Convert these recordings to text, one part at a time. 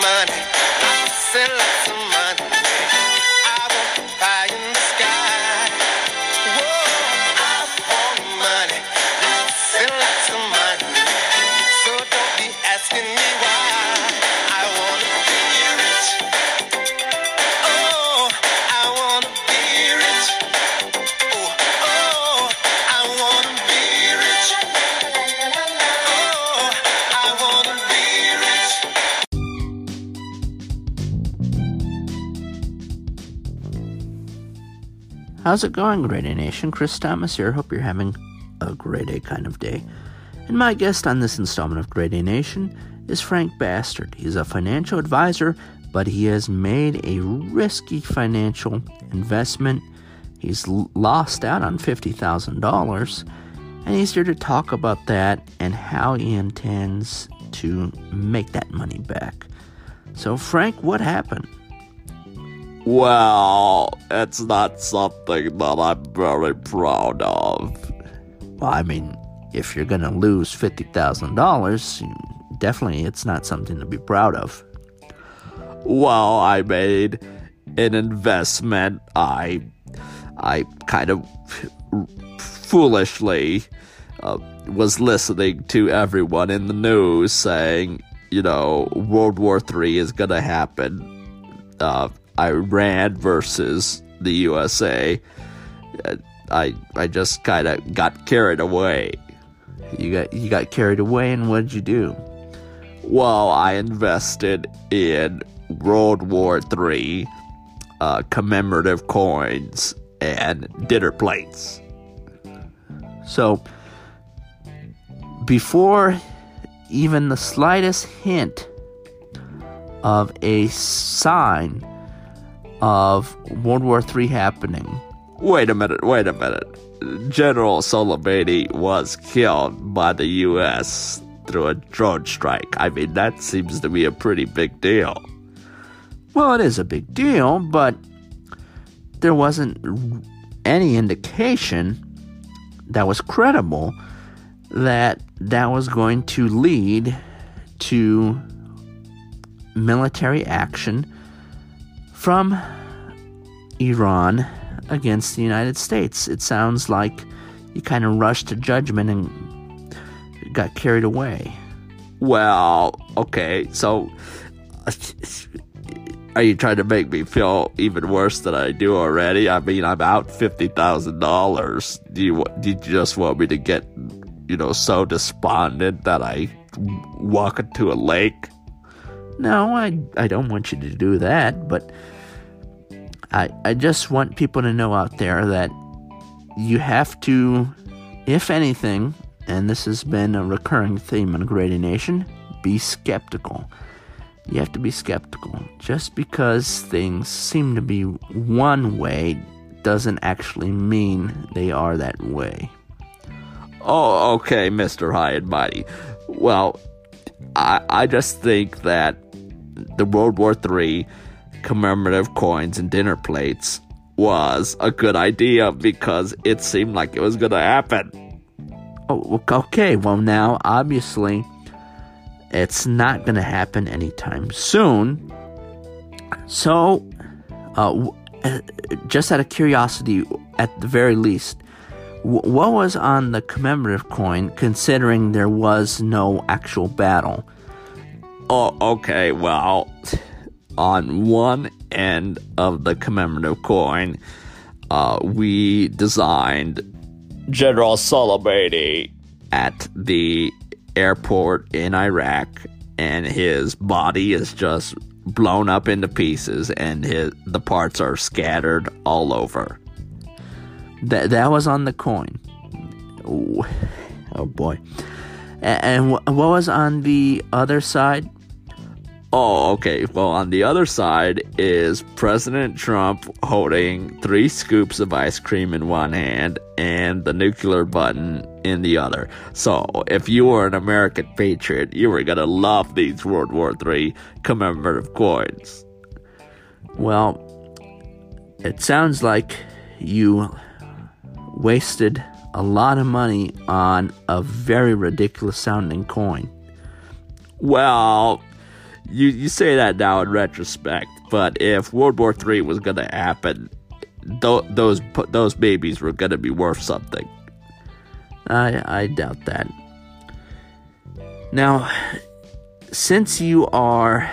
money, lots of money. I want the pie in the sky. Whoa, I want money, lots of money. So don't be asking me why. I wanna be rich. Oh, I wanna be rich. Oh, I wanna be rich. Oh, I wanna be rich. How's it going, Grade A Nation? Chris Thomas here. Hope you're having a grade A kind of day. And my guest on this installment of Grade A Nation is Frank Bastard. He's a financial advisor, but he has made a risky financial investment. He's lost out on $50,000, and he's here to talk about that and how he intends to make that money back. So, Frank, what happened? Well, it's not something that I'm very proud of. Well, I mean, if you're going to lose $50,000, definitely it's not something to be proud of. Well, I made an investment. I kind of foolishly was listening to everyone in the news saying, World War III is going to happen. Iran versus the USA. I just kind of got carried away. You got carried away, and what did you do? Well, I invested in World War III commemorative coins and dinner plates. So, before even the slightest hint of a sign of World War III happening. Wait a minute. General Soleimani was killed by the U.S. through a drone strike. I mean, that seems to be a pretty big deal. Well, it is a big deal, but there wasn't any indication that was credible that was going to lead to military action from Iran against the United States. It sounds like you kind of rushed to judgment and got carried away. Well, okay, so are you trying to make me feel even worse than I do already? I mean, I'm out $50,000. Do you just want me to get, so despondent that I walk into a lake? No, I don't want you to do that, but I just want people to know out there that you have to, if anything, and this has been a recurring theme in Grade A Nation, be skeptical. You have to be skeptical. Just because things seem to be one way doesn't actually mean they are that way. Oh, okay, Mr. High and Mighty. Well, I just think that the World War III commemorative coins and dinner plates was a good idea because it seemed like it was going to happen. Oh, okay. Well, now, obviously, it's not going to happen anytime soon. So, just out of curiosity, at the very least, what was on the commemorative coin, considering there was no actual battle? Oh, okay, well, on one end of the commemorative coin, we designed General Soleimani at the airport in Iraq, and his body is just blown up into pieces, and the parts are scattered all over. That was on the coin. Oh boy. And what was on the other side? Oh, okay. Well, on the other side is President Trump holding 3 scoops of ice cream in one hand and the nuclear button in the other. So, if you were an American patriot, you were going to love these World War III commemorative coins. Well, it sounds like you wasted a lot of money on a very ridiculous sounding coin. Well, you say that now in retrospect, but if World War III was going to happen, those babies were going to be worth something. I doubt that. Now, since you are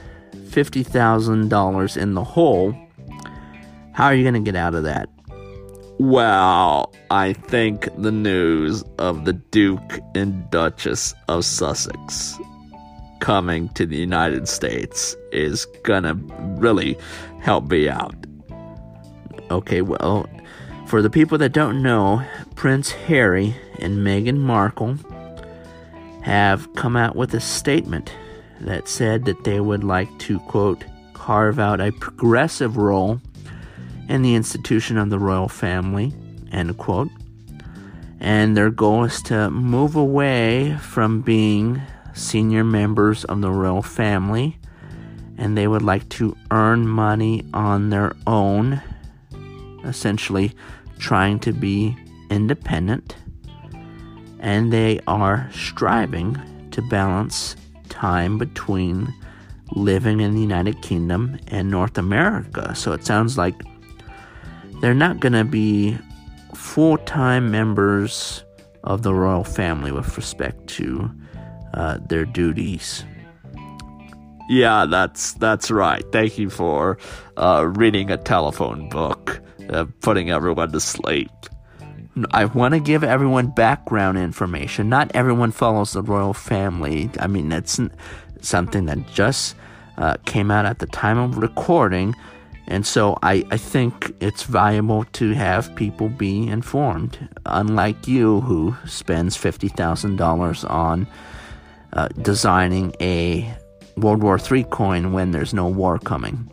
$50,000 in the hole, how are you going to get out of that? Well, I think the news of the Duke and Duchess of Sussex coming to the United States is gonna really help me out. Okay, well, for the people that don't know, Prince Harry and Meghan Markle have come out with a statement that said that they would like to, quote, carve out a progressive role in the institution of the royal family, end quote. And their goal is to move away from being senior members of the royal family, and they would like to earn money on their own, essentially trying to be independent. And they are striving to balance time between living in the United Kingdom and North America. So it sounds like they're not going to be full-time members of the royal family with respect to their duties. Yeah, that's right. Thank you for reading a telephone book, putting everyone to sleep. I want to give everyone background information. Not everyone follows the royal family. I mean, that's something that just came out at the time of recording. And so I think it's valuable to have people be informed, unlike you who spends $50,000 on designing a World War III coin when there's no war coming.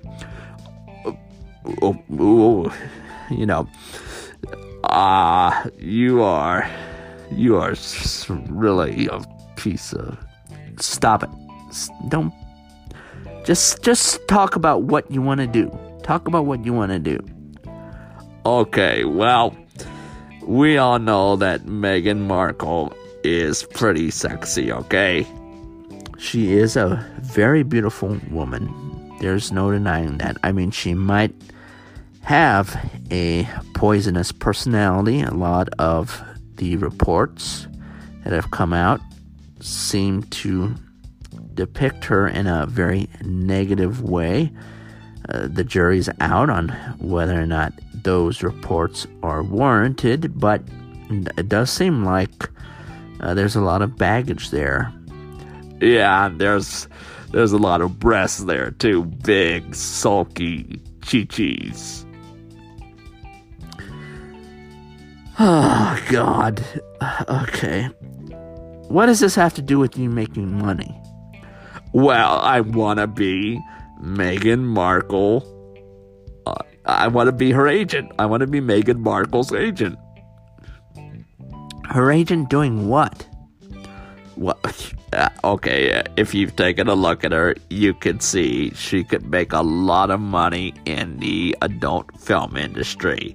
You know, you are really a piece of... Stop it. Don't... Just talk about what you want to do. Talk about what you want to do. Okay, well, we all know that Meghan Markle is pretty sexy, okay? She is a very beautiful woman. There's no denying that. I mean, she might have a poisonous personality. A lot of the reports that have come out seem to depict her in a very negative way. The jury's out on whether or not those reports are warranted, but it does seem like there's a lot of baggage there. Yeah, there's a lot of breasts there too. Big, sulky chi-chis. Oh, God. Okay. What does this have to do with you making money? Well, I want to be Meghan Markle. I want to be her agent. I want to be Meghan Markle's agent. Her agent doing what? What? Okay, if you've taken a look at her, you can see she could make a lot of money in the adult film industry.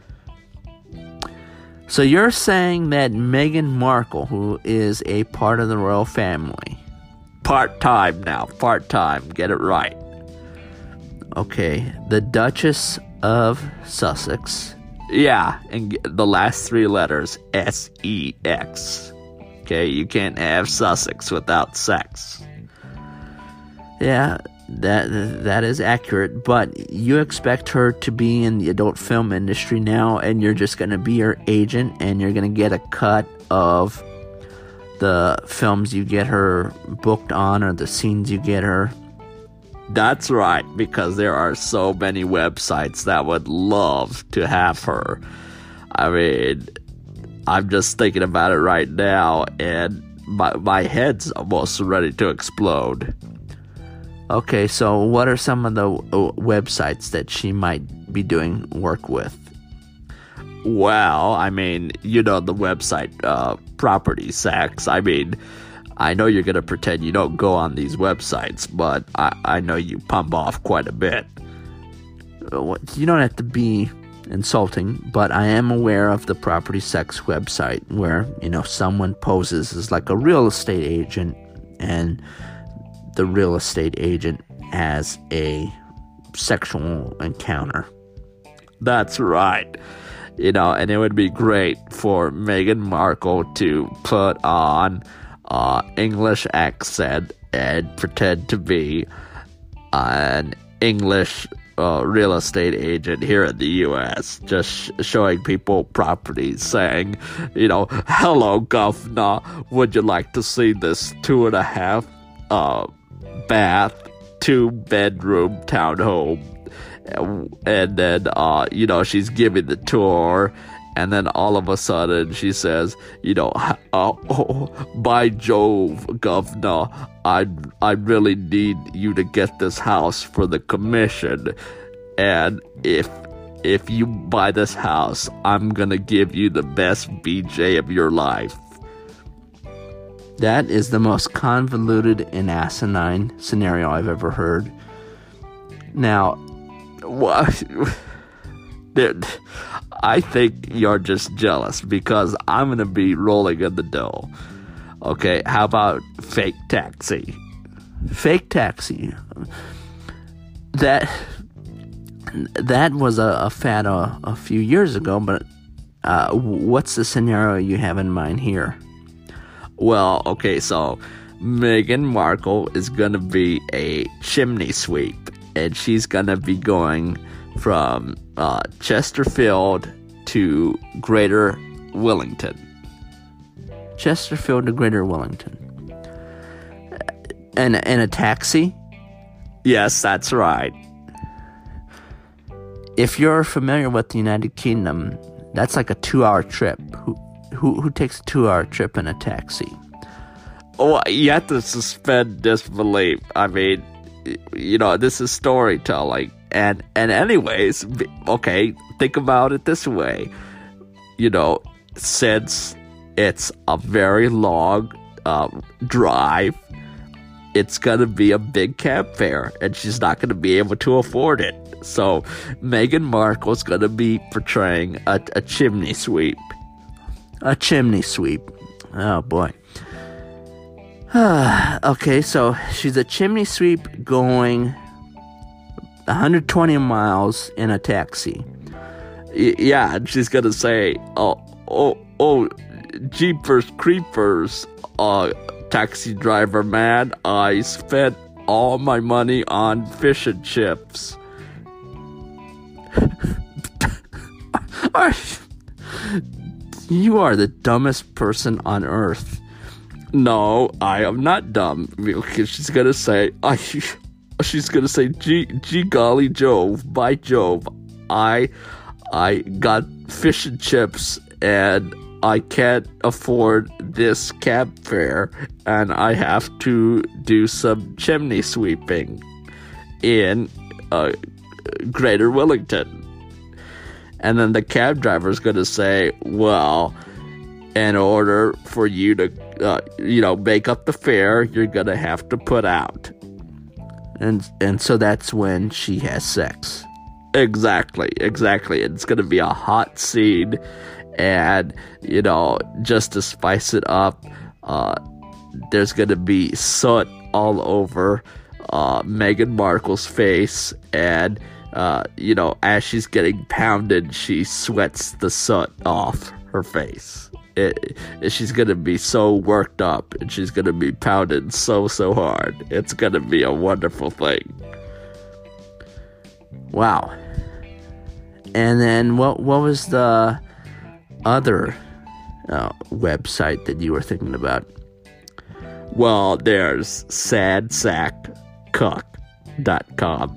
So you're saying that Meghan Markle, who is a part of the royal family... Part-time now, part-time, get it right. Okay, the Duchess of Sussex. Yeah, and the last three letters, S-E-X. Okay, you can't have Sussex without sex. Yeah, that is accurate, but you expect her to be in the adult film industry now, and you're just going to be her agent, and you're going to get a cut of the films you get her booked on or the scenes you get her. That's right, because there are so many websites that would love to have her. I mean, I'm just thinking about it right now, and my head's almost ready to explode. Okay, so what are some of the websites that she might be doing work with? Well, I mean, you know the website, Property Sex. I mean, I know you're going to pretend you don't go on these websites, but I know you pump off quite a bit. You don't have to be insulting, but I am aware of the Property Sex website where, someone poses as like a real estate agent, and the real estate agent has a sexual encounter. That's right. And it would be great for Meghan Markle to put on English accent and pretend to be an English real estate agent here in the U.S., just showing people properties, saying, hello, governor, would you like to see this 2.5 bath, 2-bedroom townhome? And then, she's giving the tour, and then all of a sudden she says, by Jove, governor, I really need you to get this house for the commission, and if you buy this house, I'm gonna give you the best BJ of your life. That is the most convoluted and asinine scenario I've ever heard. Now, what? I think you're just jealous because I'm going to be rolling in the dough. Okay, how about fake taxi? Fake taxi. That was a fad a few years ago, but what's the scenario you have in mind here? Well, okay, so Meghan Markle is going to be a chimney sweep, and she's going to be going from Chesterfield to Greater Wellington. Chesterfield to Greater Wellington. And a taxi? Yes, that's right. If you're familiar with the United Kingdom, that's like a 2-hour trip. Who takes a 2-hour trip in a taxi? Well, you have to suspend disbelief. I mean, this is storytelling. And anyways, okay, think about it this way. Since it's a very long drive, it's going to be a big cab fare, and she's not going to be able to afford it. So Meghan Markle's going to be portraying a chimney sweep. A chimney sweep. Oh, boy. Okay, so she's a chimney sweep going 120 miles in a taxi. Yeah, and she's gonna say, oh, jeepers creepers, taxi driver man, I spent all my money on fish and chips. You are the dumbest person on earth. No, I am not dumb. Because she's gonna say, gee golly Jove, by Jove, I got fish and chips and I can't afford this cab fare and I have to do some chimney sweeping in Greater Wellington. And then the cab driver's gonna say, well, in order for you to, make up the fare, you're gonna have to put out. And so that's when she has sex. Exactly. It's gonna be a hot scene, and, just to spice it up, there's gonna be soot all over Meghan Markle's face, and, as she's getting pounded, she sweats the soot off her face. She's gonna be so worked up, and she's gonna be pounded so hard. It's gonna be a wonderful thing. Wow. And then what was the other website that you were thinking about? Well, there's sadsackcuck.com.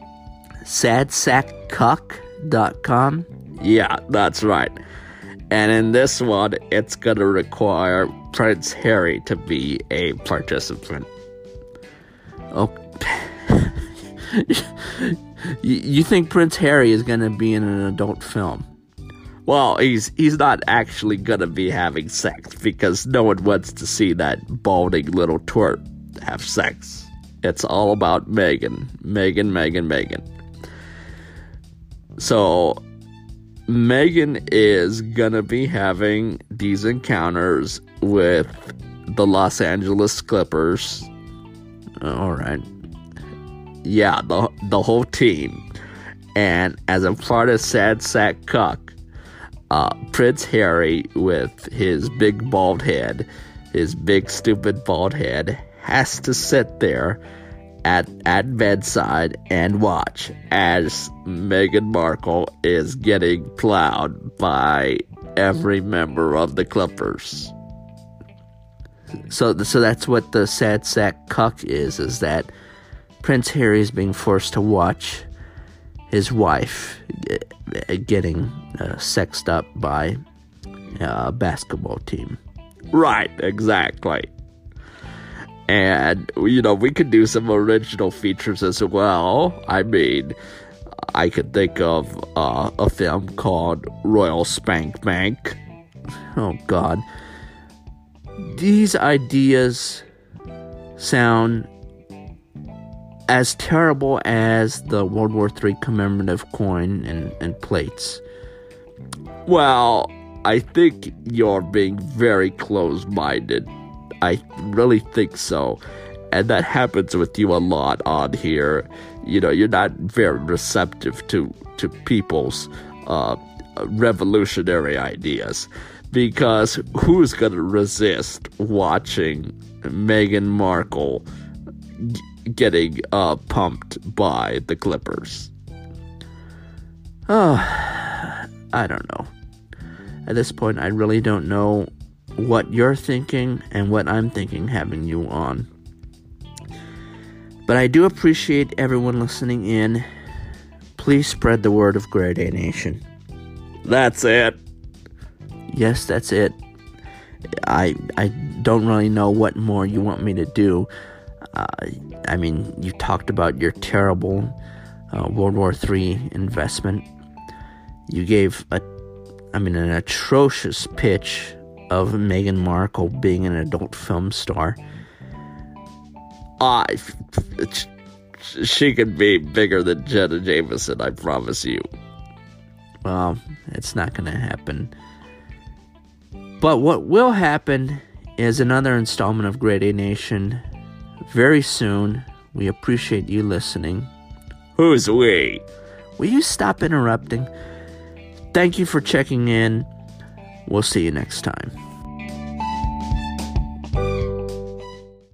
Sadsackcuck.com? Yeah, that's right. And in this one, it's gonna require Prince Harry to be a participant. Oh, you think Prince Harry is gonna be in an adult film? Well, he's not actually gonna be having sex because no one wants to see that balding little twerp have sex. It's all about Meghan. So Meghan is gonna be having these encounters with the Los Angeles Clippers. All right. Yeah, the whole team. And as a part of Sad Sack Cuck, Prince Harry, with his big bald head, his big stupid bald head, has to sit there at bedside and watch as Meghan Markle is getting plowed by every member of the Clippers. So that's what the Sad Sack Cuck is that Prince Harry is being forced to watch his wife getting sexed up by a basketball team. Right, exactly. And, we could do some original features as well. I mean, I could think of a film called Royal Spank Bank. Oh, God. These ideas sound as terrible as the World War III commemorative coin and plates. Well, I think you're being very close-minded. I really think so. And that happens with you a lot on here. You're not very receptive to people's revolutionary ideas. Because who's going to resist watching Meghan Markle getting pumped by the Clippers? Oh, I don't know. At this point, I really don't know what you're thinking and what I'm thinking having you on. But I do appreciate everyone listening in. Please spread the word of Grade A Nation. That's it. Yes, that's it. I don't really know what more you want me to do. I mean, you talked about your terrible World War III investment. You gave an atrocious pitch of Meghan Markle being an adult film star. She could be bigger than Jenna Jameson, I promise you. Well, it's not going to happen. But what will happen is another installment of Grade A Nation very soon. We appreciate you listening. Who's we? Will you stop interrupting? Thank you for checking in. We'll see you next time.